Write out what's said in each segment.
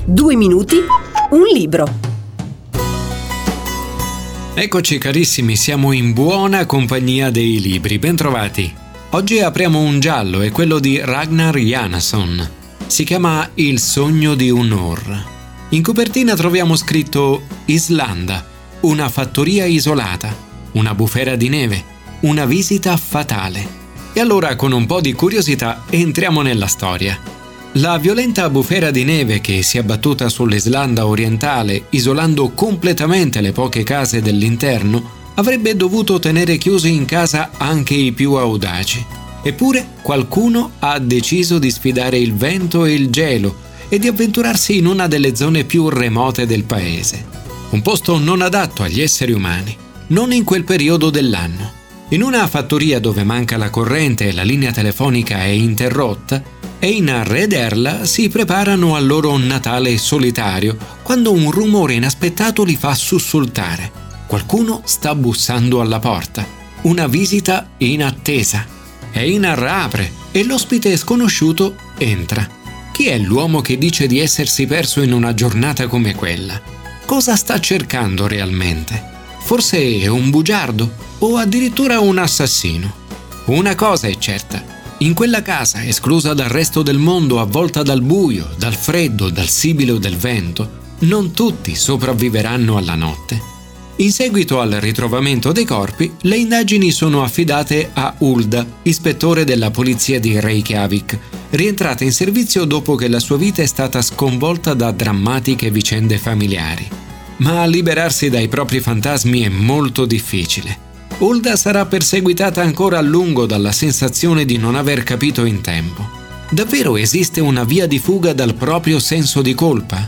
2 minuti, un libro. Eccoci carissimi, siamo in buona compagnia dei libri, bentrovati. Oggi apriamo un giallo, è quello di Ragnar Jonasson. Si chiama Il sogno di Unor. In copertina troviamo scritto Islanda, una fattoria isolata, una bufera di neve, una visita fatale. E allora, con un po' di curiosità, entriamo nella storia. La violenta bufera di neve che si è abbattuta sull'Islanda orientale, isolando completamente le poche case dell'interno, avrebbe dovuto tenere chiusi in casa anche i più audaci. Eppure qualcuno ha deciso di sfidare il vento e il gelo e di avventurarsi in una delle zone più remote del paese. Un posto non adatto agli esseri umani, non in quel periodo dell'anno. In una fattoria dove manca la corrente e la linea telefonica è interrotta, Einar ed Erla si preparano al loro Natale solitario quando un rumore inaspettato li fa sussultare. Qualcuno sta bussando alla porta. Una visita inattesa. Einar apre e l'ospite sconosciuto entra. Chi è l'uomo che dice di essersi perso in una giornata come quella? Cosa sta cercando realmente? Forse è un bugiardo o addirittura un assassino. Una cosa è certa. In quella casa, esclusa dal resto del mondo, avvolta dal buio, dal freddo, dal sibilo del vento, non tutti sopravviveranno alla notte. In seguito al ritrovamento dei corpi, le indagini sono affidate a Hulda, ispettore della polizia di Reykjavik, rientrata in servizio dopo che la sua vita è stata sconvolta da drammatiche vicende familiari. Ma liberarsi dai propri fantasmi è molto difficile. Hulda sarà perseguitata ancora a lungo dalla sensazione di non aver capito in tempo. Davvero esiste una via di fuga dal proprio senso di colpa?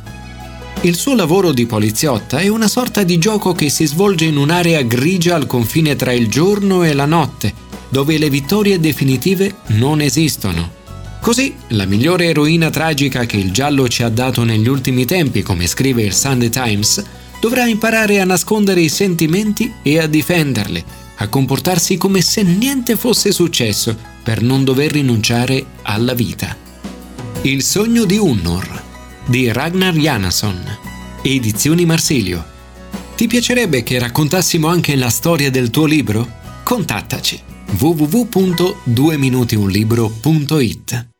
Il suo lavoro di poliziotta è una sorta di gioco che si svolge in un'area grigia al confine tra il giorno e la notte, dove le vittorie definitive non esistono. Così, la migliore eroina tragica che il giallo ci ha dato negli ultimi tempi, come scrive il Sunday Times, dovrà imparare a nascondere i sentimenti e a difenderli, a comportarsi come se niente fosse successo per non dover rinunciare alla vita. Il sogno di Unor di Ragnar Jonasson, Edizioni Marsilio. Ti piacerebbe che raccontassimo anche la storia del tuo libro? Contattaci www.dueminutiunlibro.it